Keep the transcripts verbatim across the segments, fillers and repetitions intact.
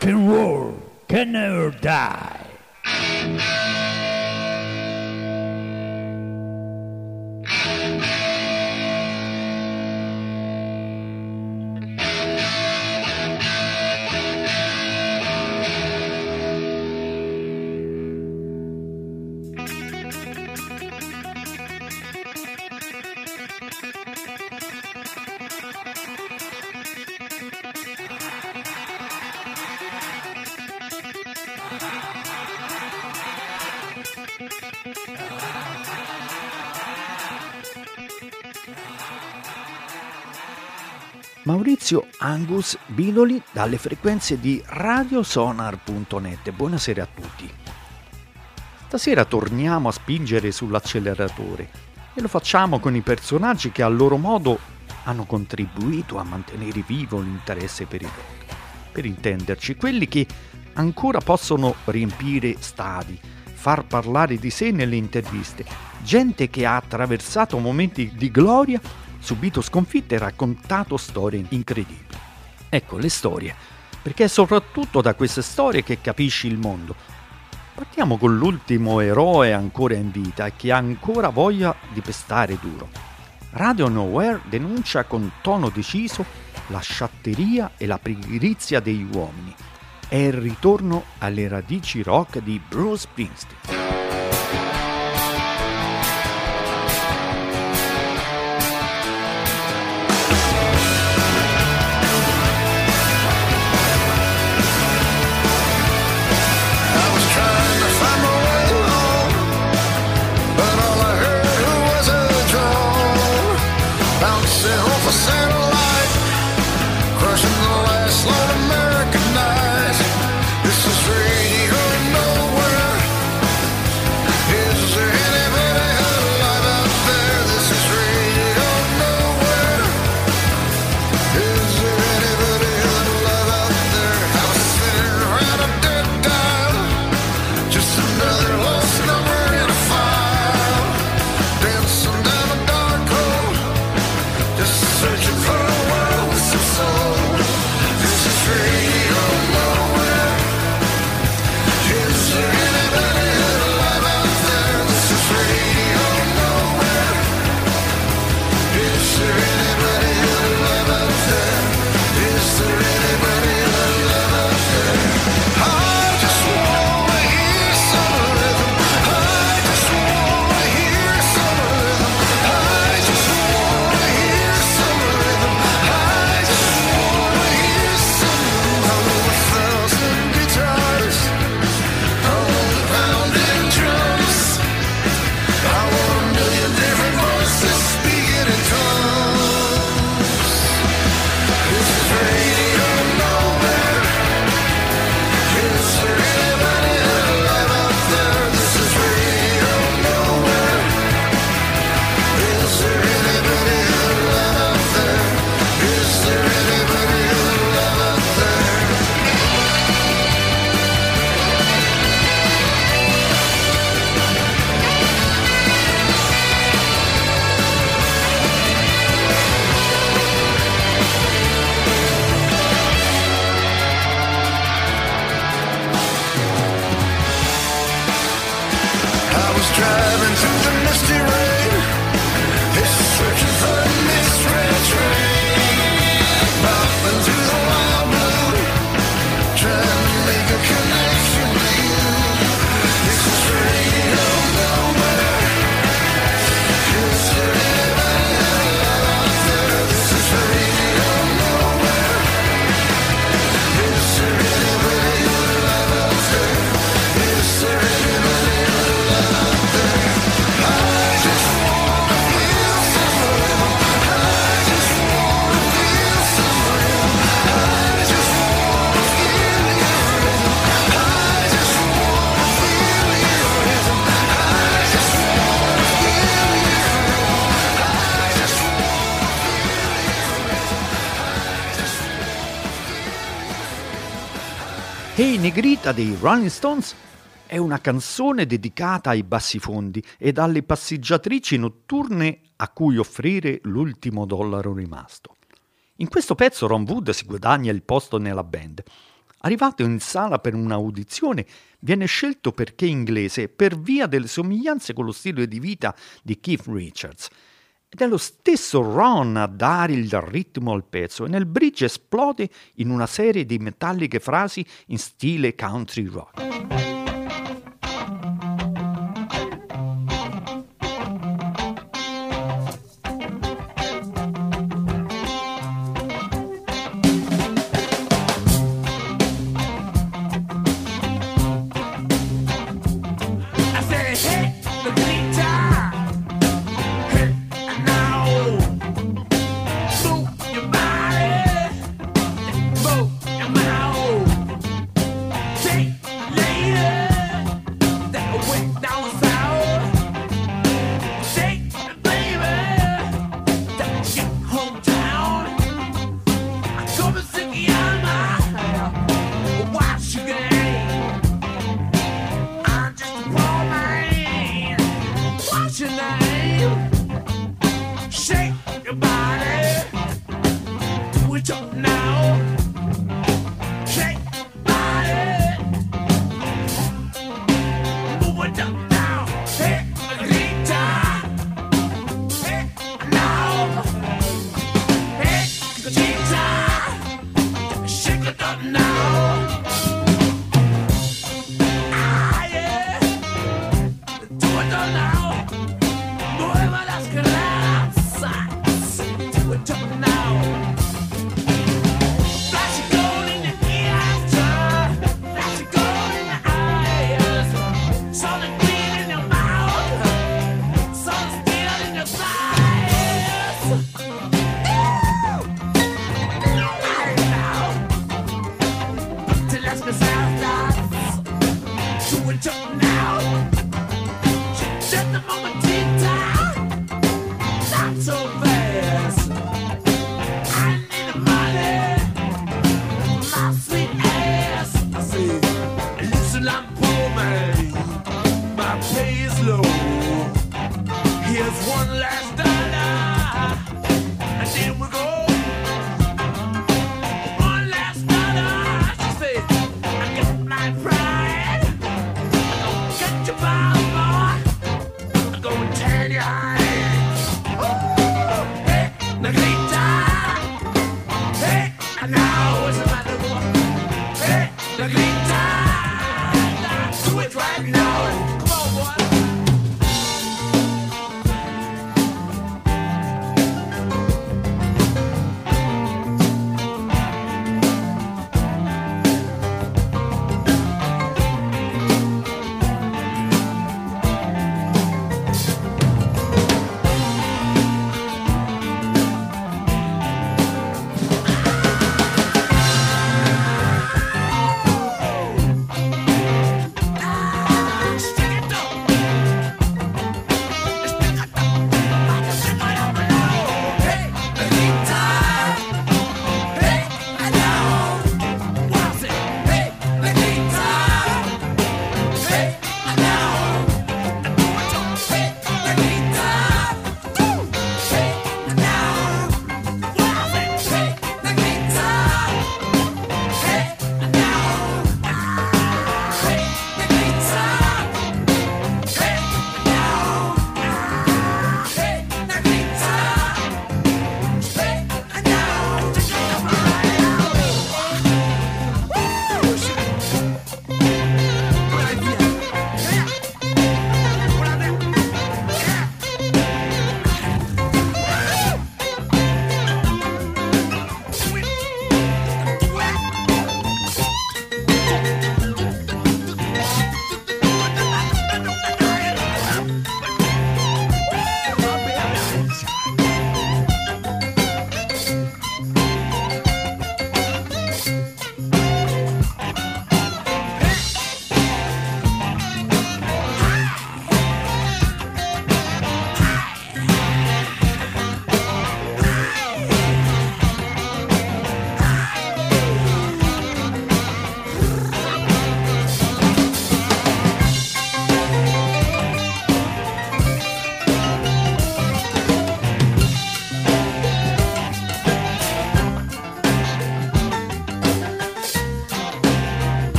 rock and roll can never die. Maurizio Angus Bidoli dalle frequenze di radiosonar punto net. Buonasera a tutti. Stasera torniamo a spingere sull'acceleratore e lo facciamo con i personaggi che a loro modo hanno contribuito a mantenere vivo l'interesse per il rock. Per intenderci, quelli che ancora possono riempire stadi, far parlare di sé nelle interviste, gente che ha attraversato momenti di gloria, subito sconfitte e raccontato storie incredibili. Ecco le storie, perché è soprattutto da queste storie che capisci il mondo. Partiamo con l'ultimo eroe ancora in vita e che ha ancora voglia di pestare duro. Radio Nowhere denuncia con tono deciso la sciatteria e la pigrizia degli uomini. È il ritorno alle radici rock di Bruce Springsteen. Hey Negrita dei Rolling Stones è una canzone dedicata ai bassifondi ed alle passeggiatrici notturne a cui offrire l'ultimo dollaro rimasto. In questo pezzo Ron Wood si guadagna il posto nella band. Arrivato in sala per un'audizione, viene scelto perché inglese per via delle somiglianze con lo stile di vita di Keith Richards. Ed è lo stesso Ron a dare il ritmo al pezzo e nel bridge esplode in una serie di metalliche frasi in stile country rock.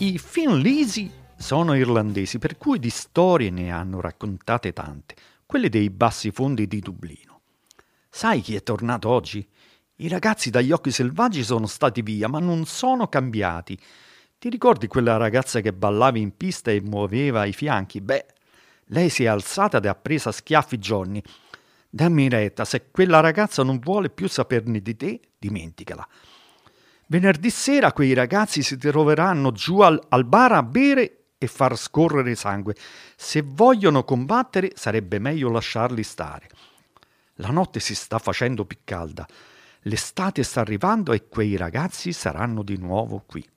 I finlisi sono irlandesi, per cui di storie ne hanno raccontate tante, quelle dei bassi fondi di Dublino. Sai chi è tornato oggi? I ragazzi dagli occhi selvaggi sono stati via, ma non sono cambiati. Ti ricordi quella ragazza che ballava in pista e muoveva i fianchi? Beh, lei si è alzata ed ha preso a schiaffi Johnny. Dammi retta, se quella ragazza non vuole più saperne di te, dimenticala. Venerdì sera quei ragazzi si troveranno giù al, al bar a bere e far scorrere sangue. Se vogliono combattere, sarebbe meglio lasciarli stare. La notte si sta facendo più calda. L'estate sta arrivando e quei ragazzi saranno di nuovo qui.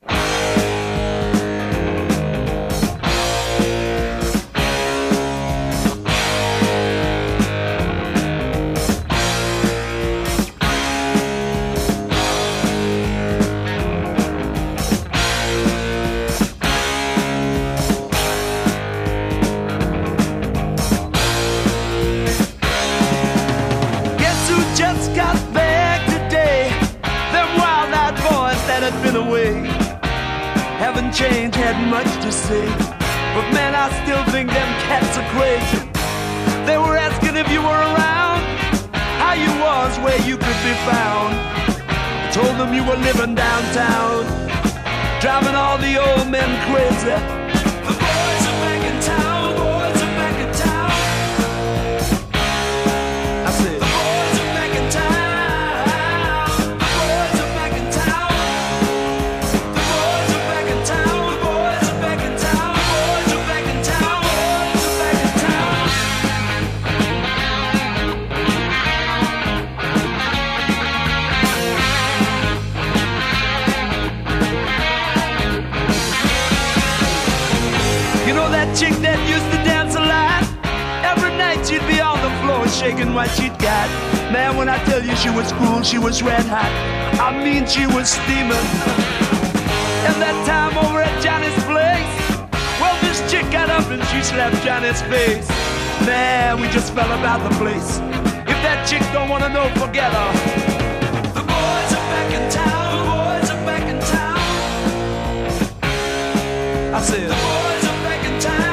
Change had much to say, but man, I still think them cats are crazy. They were asking if you were around, how you was, where you could be found. I told them you were living downtown, driving all the old men crazy. The boys are back in town, boys are back in town. I said, the boys are back in town. Chick that used to dance a lot, every night she'd be on the floor shaking what she'd got. Man, when I tell you she was cool, she was red hot. I mean, she was steaming. And that time over at Johnny's place, well, this chick got up and she slapped Johnny's face. Man, we just fell about the place. If that chick don't wanna know, forget her. The boys are back in town, the boys are back in town. I said, the boys are back in town.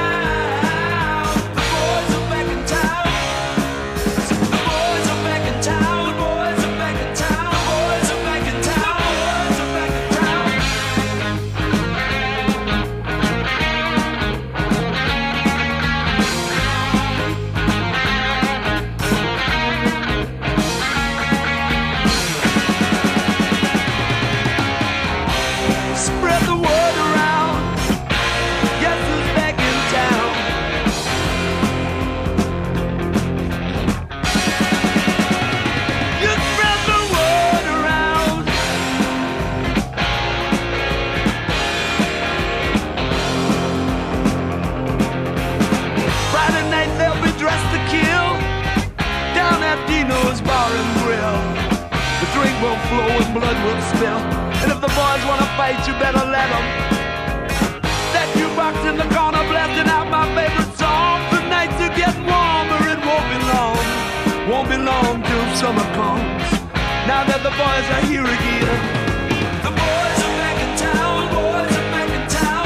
Blood will spill, and if the boys wanna fight, you better let them. That jukebox in the corner blasting out my favorite song. The nights are getting warmer, it won't be long, won't be long till summer comes. Now that the boys are here again, the boys are back in town, boys are back in town.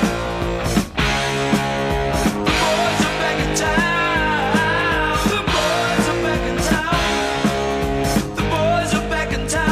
The boys are back in town, the boys are back in town. The boys are back in town.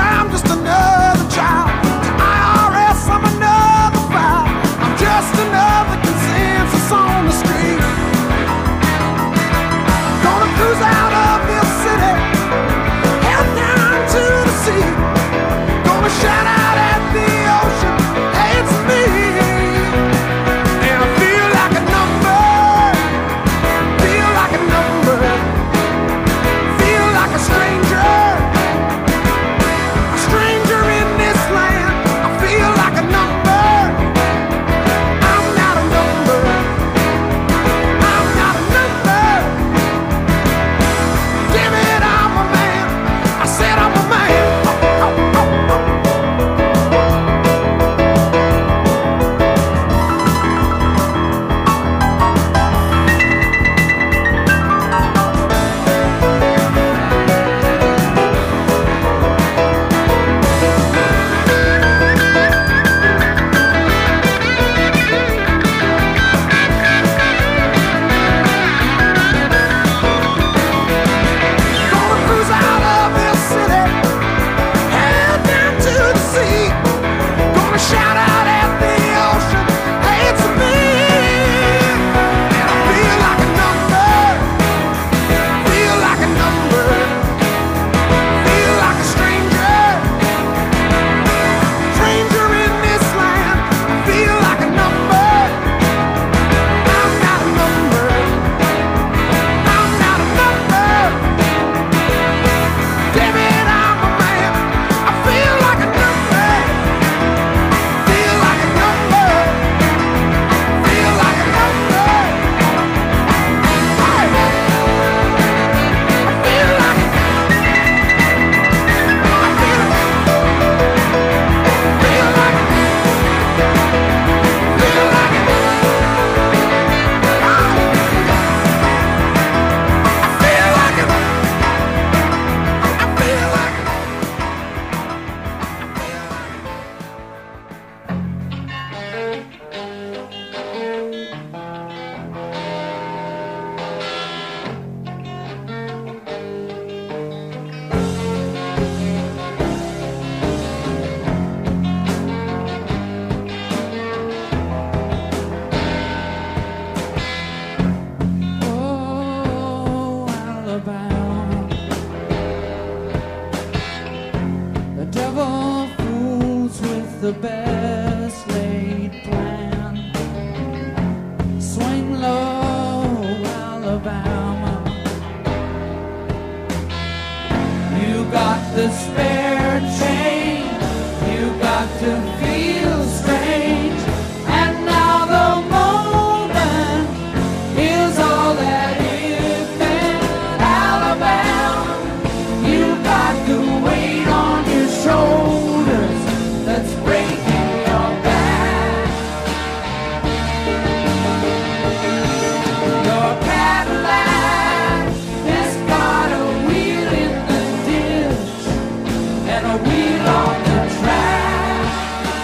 I'm just another child. To I R S, I'm another file. I'm just another consensus on the street. Gonna cruise out of this city, head down to the sea. Gonna shout out at the ocean, hey, it's me. And I feel like a number, feel like a number, feel like a stranger, a stranger in this land. I feel like a number, I'm not a number, I'm not a number. Damn it, I'm a man, I said I'm a man. Oh, oh, oh, oh. Gonna cruise out of this city, head down to the sea. Gonna shout out at the ocean, hey, it's me. And I feel like a number, feel like a number, feel like a stranger, stranger in this land. I feel like a number, I'm not a number, I'm not a number. Damn it, I'm a man. I feel like a number. Feel like a number. Feel like a number. Hey. I feel like it. I feel it. Feel like it. Feel like it. Ah. I feel like it. I feel like it. Oh, Alabama, the devil fools with the best laid plan. Swing low, Alabama. You got the spare change. You got to feel strange. And now the moment is all that is then. Alabama, you got the weight on your shoulders that's breaking your back. Your Cadillac has got a wheel in the ditch and a wheel on the track.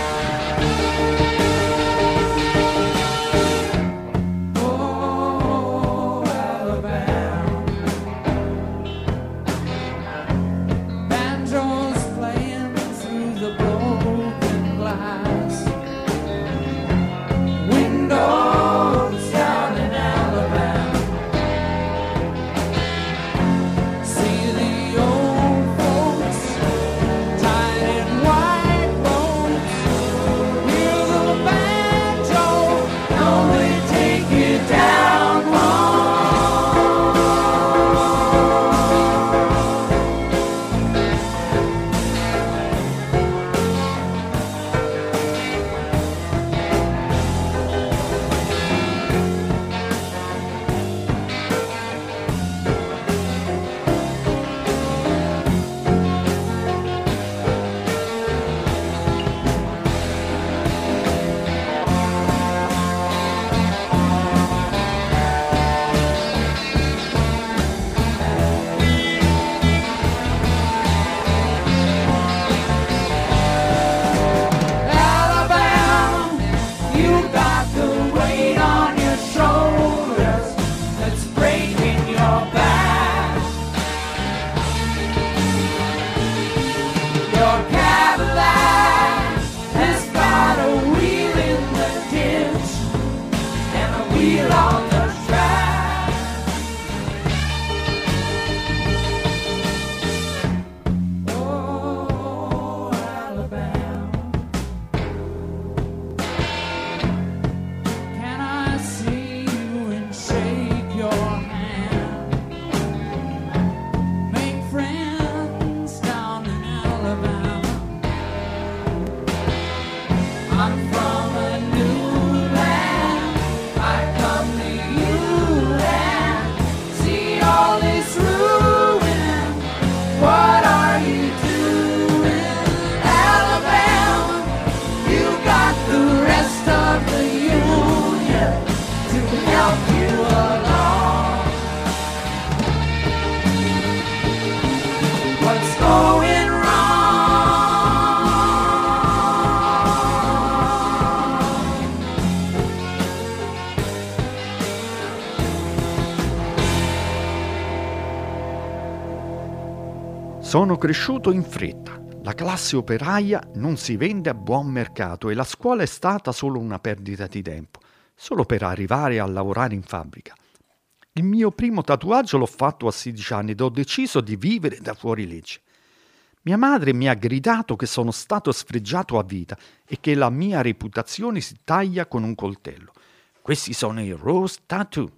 Sono cresciuto in fretta. La classe operaia non si vende a buon mercato e la scuola è stata solo una perdita di tempo, solo per arrivare a lavorare in fabbrica. Il mio primo tatuaggio l'ho fatto a sedici anni ed ho deciso di vivere da fuori legge. Mia madre mi ha gridato che sono stato sfregiato a vita e che la mia reputazione si taglia con un coltello. Questi sono i Rose Tattoo.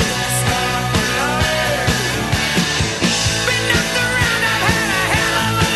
Been knocked around, I've had a hell of a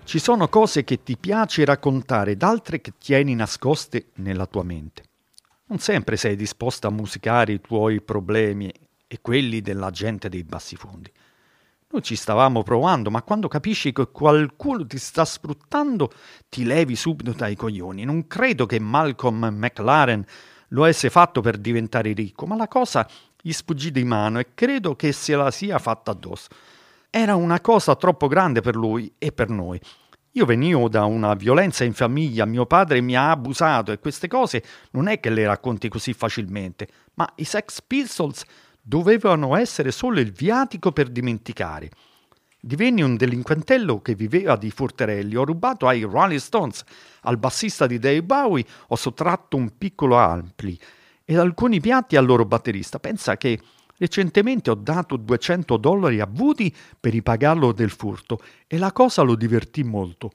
Ci sono cose che ti piace raccontare ed altre che tieni nascoste nella tua mente. Non sempre sei disposta a musicare i tuoi problemi e quelli della gente dei bassifondi. Noi ci stavamo provando, ma quando capisci che qualcuno ti sta sfruttando, ti levi subito dai coglioni. Non credo che Malcolm McLaren lo avesse fatto per diventare ricco, ma la cosa gli sfuggì di mano e credo che se la sia fatta addosso. Era una cosa troppo grande per lui e per noi. Io venivo da una violenza in famiglia, mio padre mi ha abusato e queste cose non è che le racconti così facilmente, ma i Sex Pistols dovevano essere solo il viatico per dimenticare. Divenni un delinquentello che viveva di furterelli, ho rubato ai Rolling Stones, al bassista di David Bowie ho sottratto un piccolo ampli ed alcuni piatti al loro batterista. Pensa che recentemente ho dato duecento dollari a Woody per ripagarlo del furto e la cosa lo divertì molto.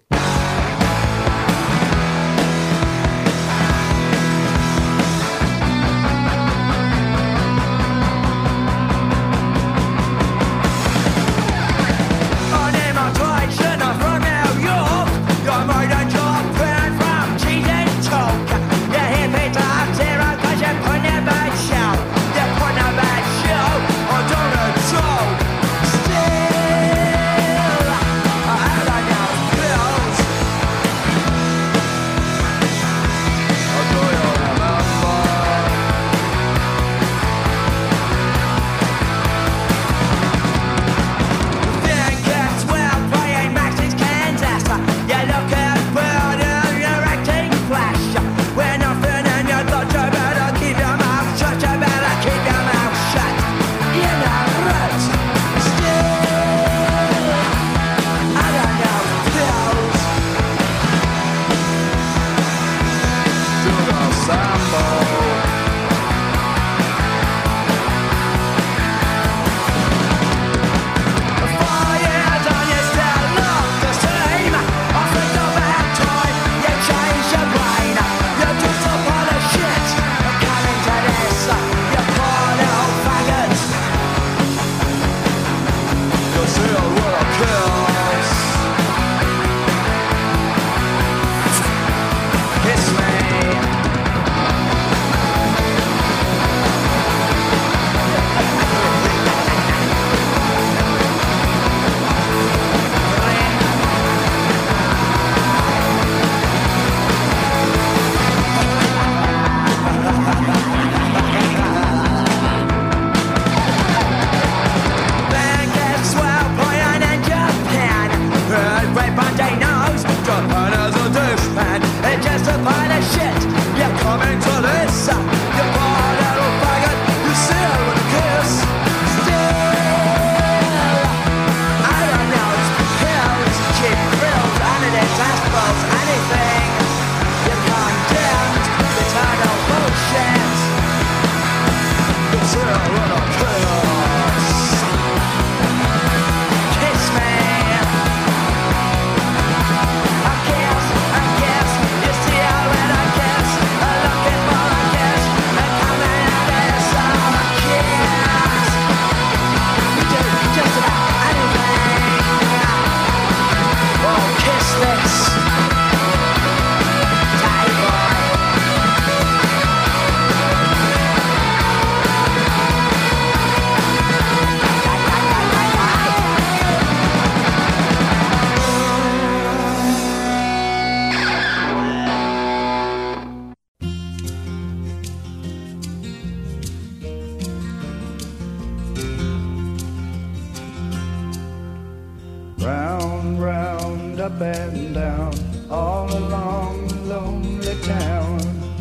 Round, round, up and down, all along the lonely town.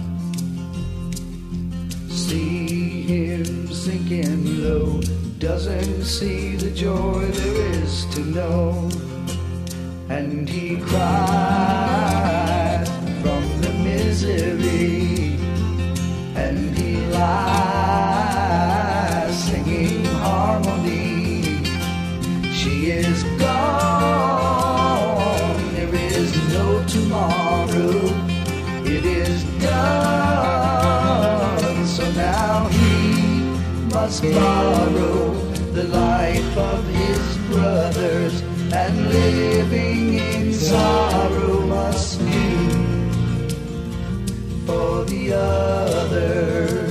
See him sinking low, doesn't see the joy there is to know. And he cries from the misery, and he lies singing harmony. She is gone, there is no tomorrow, it is done. So now he must borrow the life of his brothers, and living inside sorrow must do for the others.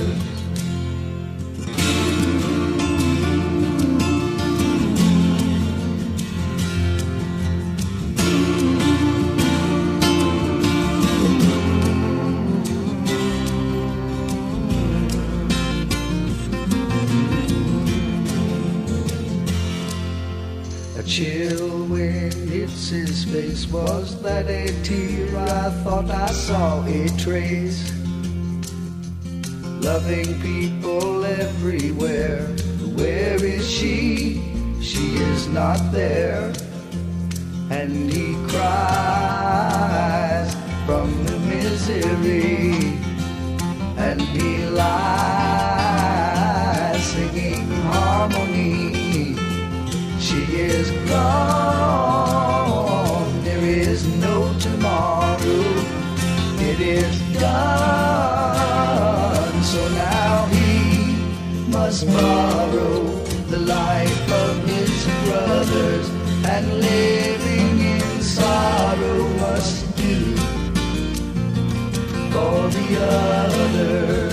A chill wind hits his face. Was that a tear? I thought I saw a trace. Loving people everywhere. Where is she? She is not there. And he cries from the misery. And he lies singing harmony. She is gone, there is no tomorrow, it is done. So now he must borrow the life of his brothers, and living in sorrow must do for the others.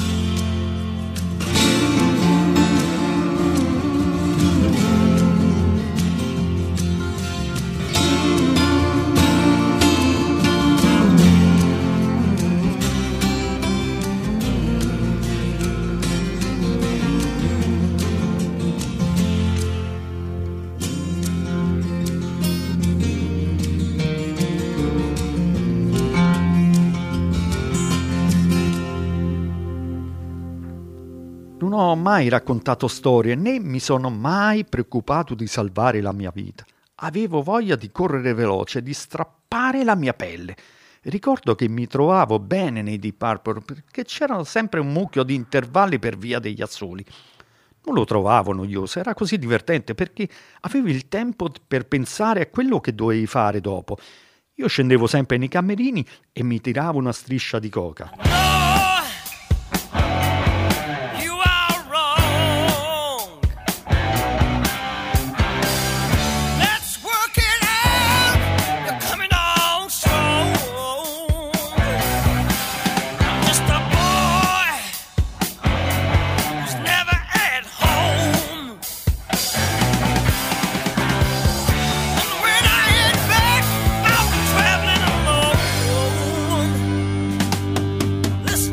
Non ho mai raccontato storie, né mi sono mai preoccupato di salvare la mia vita. Avevo voglia di correre veloce, di strappare la mia pelle. Ricordo che mi trovavo bene nei Deep Purple perché c'erano sempre un mucchio di intervalli per via degli assoli. Non lo trovavo noioso, era così divertente perché avevi il tempo per pensare a quello che dovevi fare dopo. Io scendevo sempre nei camerini e mi tiravo una striscia di coca. Listen.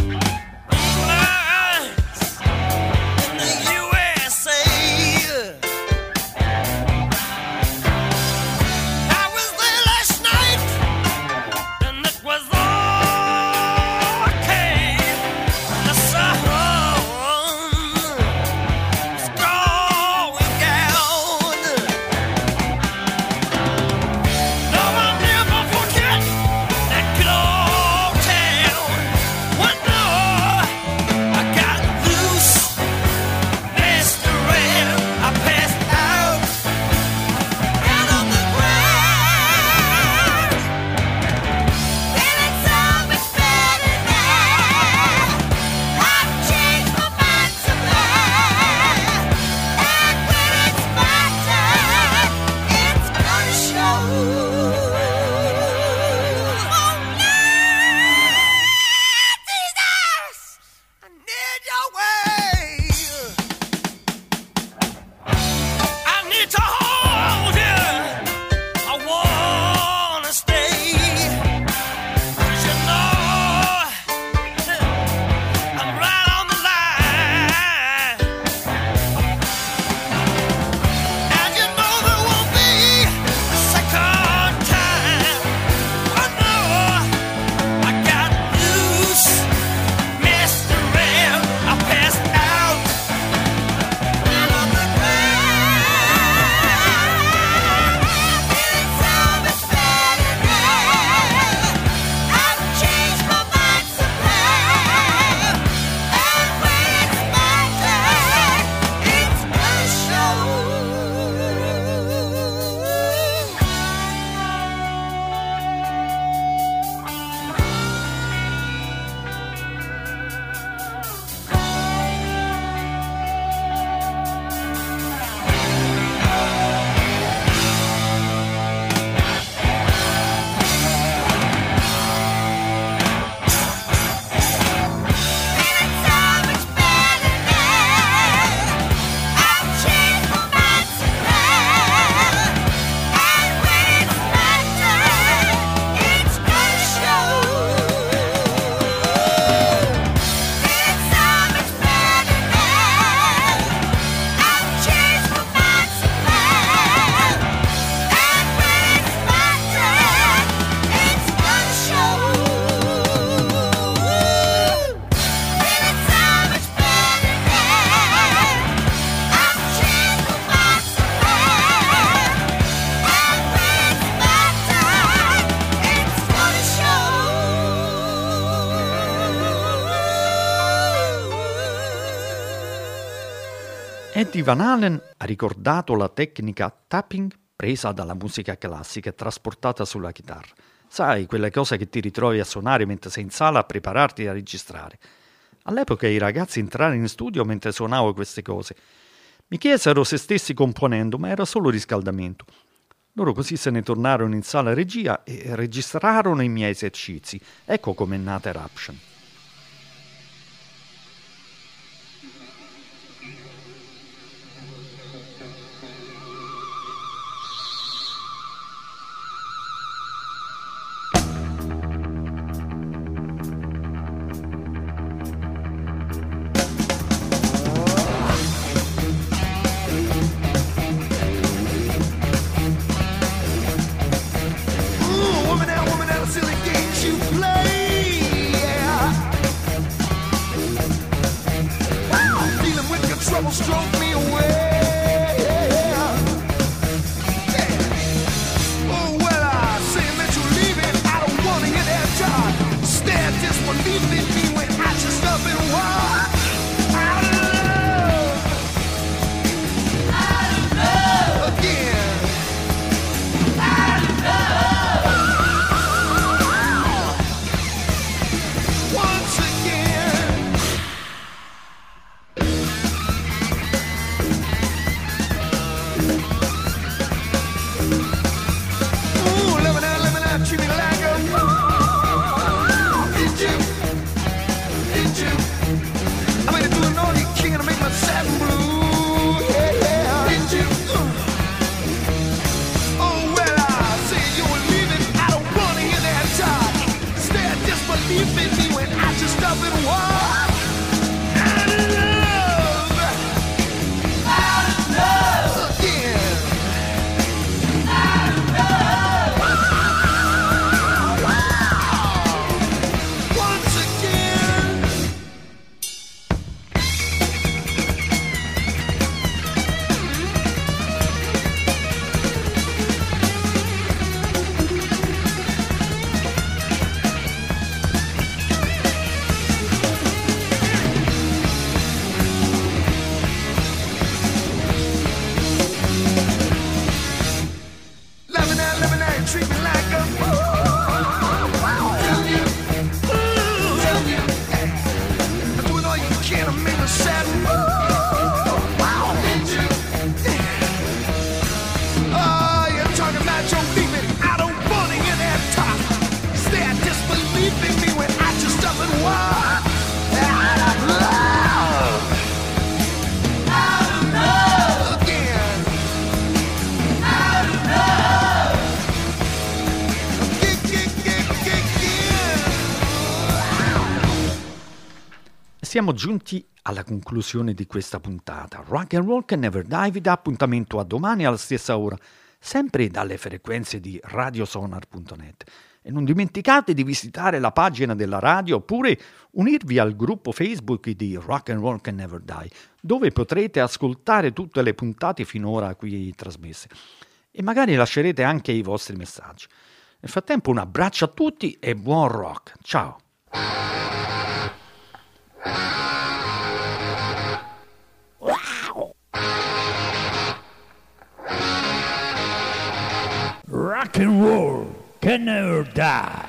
Eddie Van Halen ha ricordato la tecnica tapping presa dalla musica classica e trasportata sulla chitarra. Sai, quelle cose che ti ritrovi a suonare mentre sei in sala a prepararti a registrare. All'epoca i ragazzi entrarono in studio mentre suonavo queste cose. Mi chiesero se stessi componendo, ma era solo riscaldamento. Loro così se ne tornarono in sala regia e registrarono i miei esercizi. Ecco com'è nata Eruption. Ooh, woman, that woman, that silly games you play. Yeah. Wow, feeling with your trouble, stroke me away. Yeah. Oh, well, I say that you're leaving. I don't want to hear that talk. Stare disbelieving me when I just up and walk. Out of love. Out of love. Again. Once again. Ooh, living out, living out, treat me like a fool. Did you? Did you? I made it do an all you can to make my satin blue. Yeah, yeah. Did you? Oh, well, I say you were leaving. I don't want to hear that talk. Stare disbelieving me when I just up and walk. Out of love. Out of love. Again. Out of love. Once again. Loving that, loving that, treat me like a fool. Tell you, ooh, tell you, hey, I'm doing all you can to make me sad. Ooh, wow, did you? Oh, you're talking about your leaving. I don't want to hear that talk. Stare disbelieving me when I just up and walk. Out of love. Out of love. Again. Out of love. Again, again, again, again. Siamo giunti alla conclusione di questa puntata. Rock and Roll Can Never Die vi dà appuntamento a domani alla stessa ora, sempre dalle frequenze di radiosonar punto net. E non dimenticate di visitare la pagina della radio oppure unirvi al gruppo Facebook di Rock and Roll Can Never Die, dove potrete ascoltare tutte le puntate finora qui trasmesse. E magari lascerete anche i vostri messaggi. Nel frattempo un abbraccio a tutti e buon rock. Ciao! Rock and roll can never die.